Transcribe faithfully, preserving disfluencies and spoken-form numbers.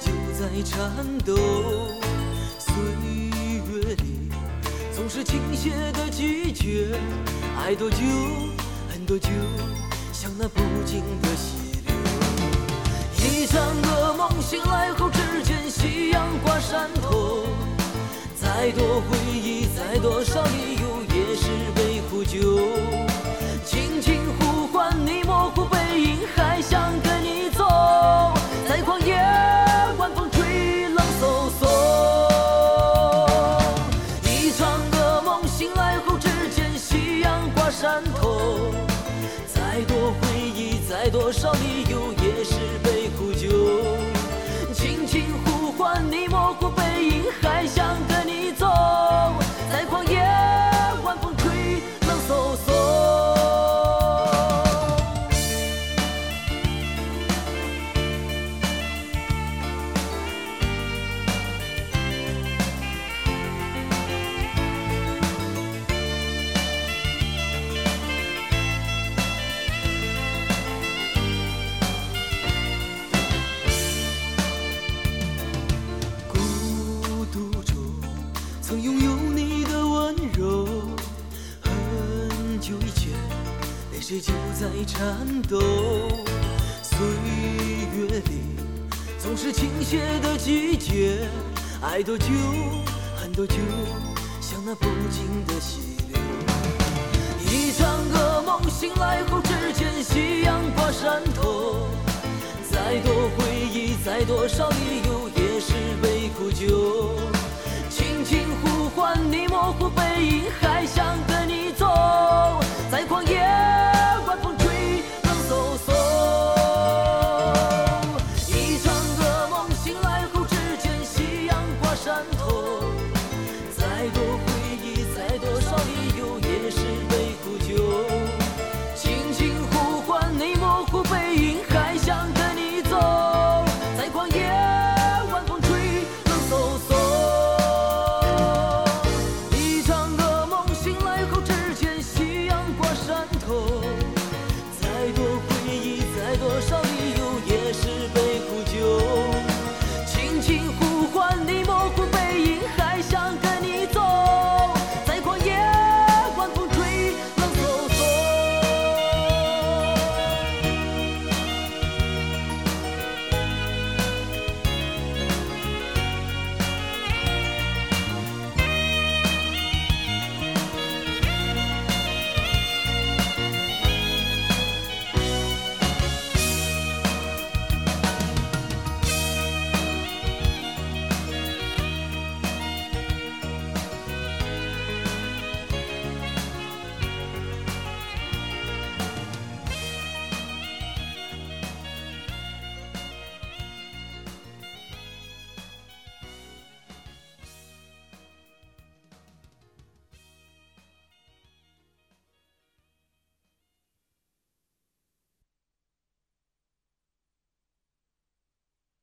就在颤抖。岁月里总是倾斜的季节，爱多久恨多久，像那不尽的溪流。一场噩梦醒来后，只见夕阳挂山头。再多回忆，再多少理由，也是杯苦酒。轻轻呼唤你，模糊背影，还想跟你走。在旷野，晚风吹，冷飕飕。一场噩梦醒来后，只见夕阳挂山头。再多回忆，再多少理由，也是杯苦酒。轻轻呼唤你，模糊背影，还想跟你走。在旷野，晚风吹，冷飕飕。曾拥有你的温柔，很久以前，泪水就在颤抖。岁月里总是倾斜的季节，爱多久恨多久，像那不尽的溪流。一场噩梦醒来后，只见夕阳挂山头。再多回忆，再多少理由，也是杯苦酒。